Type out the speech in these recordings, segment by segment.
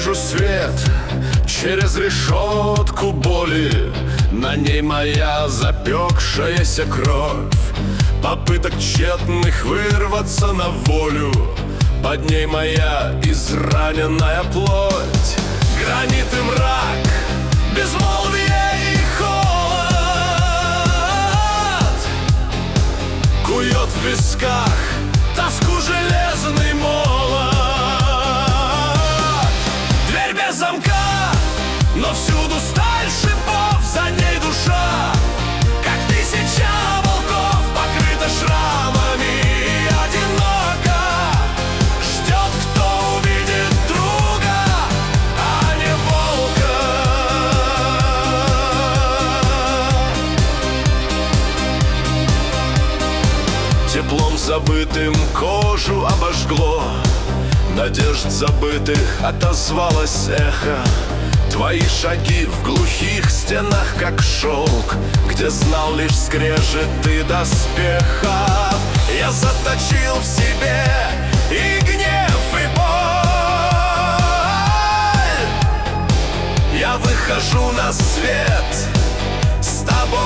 вижу свет через решетку боли. На ней моя запекшаяся кровь, попыток тщетных вырваться на волю. Под ней моя израненная плоть. Гранит и мрак, безмолвие и холод кует в висках тоску железный молот. Дверь без замка, но всюду сталь шипов, за ней душа, как тысяча волков, покрыта шрамами и одиноко. Ждет, кто увидит друга, а не волка. Теплом забытым кожу обожгло, надежд забытых отозвалось эхо. Твои шаги в глухих стенах, как шелк, где знал лишь скрежеты доспехов. Я заточил в себе и гнев, и боль. Я выхожу на свет с тобой.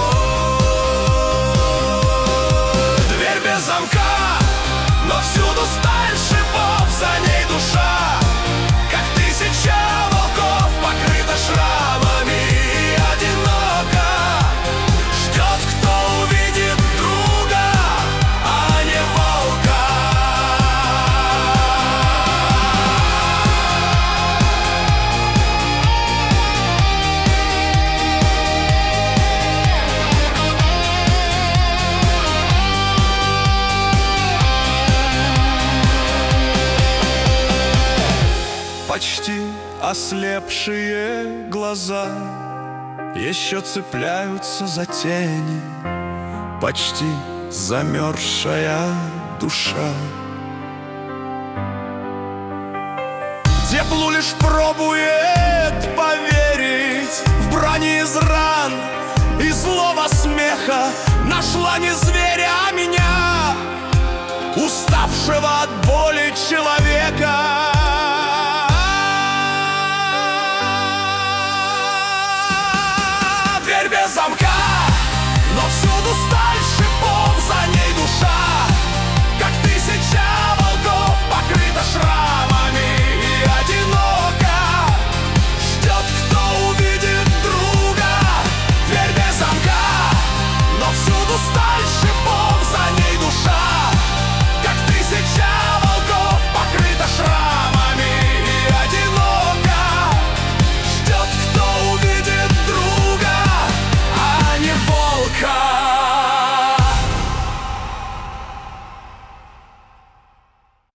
Дверь без замка, но всюду сталь шипов, за ней душа, как тысяча волков, покрыта шрамами и одиноко. Ждет, кто увидит друга, а не волка. Почти ослепшие глаза еще цепляются за тени, почти замерзшая душа. Теплу лишь пробует поверить в брони из ран и злого смеха. Нашла не зверя, а меня, уставшего от боли человека.